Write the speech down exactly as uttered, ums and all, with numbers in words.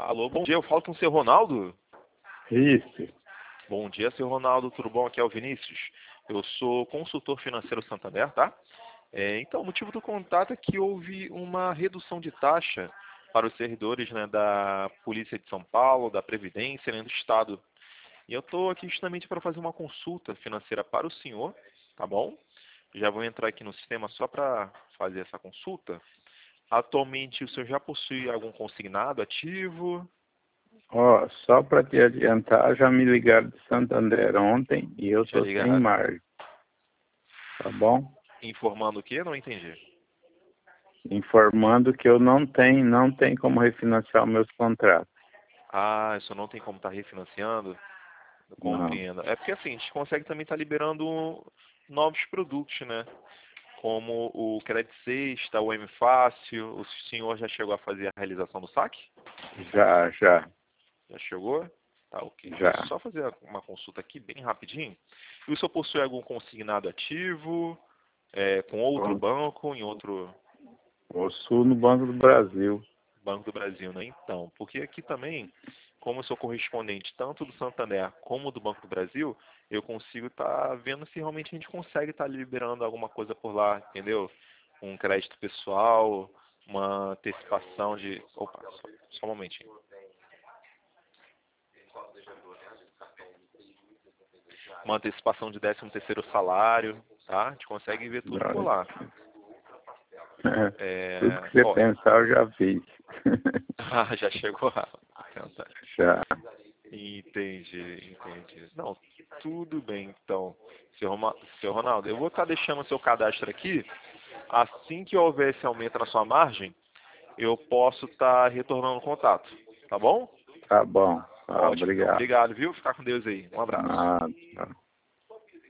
Alô, bom dia, eu falo com o seu Ronaldo? Isso. Bom dia, seu Ronaldo, tudo bom? Aqui é o Vinícius. Eu sou consultor financeiro Santander, tá? É, então, o motivo do contato é que houve uma redução de taxa para os servidores, né, da Polícia de São Paulo, da Previdência, né, do Estado. E eu estou aqui justamente para fazer uma consulta financeira para o senhor, tá bom? Já vou entrar aqui no sistema só para fazer essa consulta. Atualmente, o senhor já possui algum consignado ativo? Ó, só para te adiantar, já me ligaram de Santander ontem e eu Já tô sem ligaram? margem, tá bom? Informando o quê? Não entendi. Informando que eu não tenho, não tem como refinanciar os meus contratos. Ah, isso não tem como estar refinanciando? Eu Não. compreendo. É porque assim, a gente consegue também estar liberando novos produtos, né? Como o Crédito Sexta, o M Fácil. O senhor já chegou a fazer a realização do saque? Já, já, Já chegou? Tá, ok. Deixa eu já. só fazer uma consulta aqui bem rapidinho. E o senhor possui algum consignado ativo, é, com outro Pos- banco, em outro Possuo no Banco do Brasil. Banco do Brasil, né? Então, porque aqui também, como eu sou correspondente tanto do Santander como do Banco do Brasil, eu consigo estar vendo se realmente a gente consegue estar liberando alguma coisa por lá, entendeu? Um crédito pessoal, uma antecipação de... Opa, só, só um momentinho. Uma antecipação de décimo terceiro salário, tá? A gente consegue ver tudo por lá. Tudo É, que você ó, pensar eu já fiz. ah, já chegou a tentar. Já. Entendi, entendi. Não, tudo bem, então. Seu, Roma- seu Ronaldo, eu vou estar deixando o seu cadastro aqui. Assim que houver esse aumento na sua margem, eu posso estar retornando o contato. Tá bom? Tá bom. Tá, Ótimo, então. obrigado. Obrigado, viu? Ficar com Deus aí. Um abraço. Nada.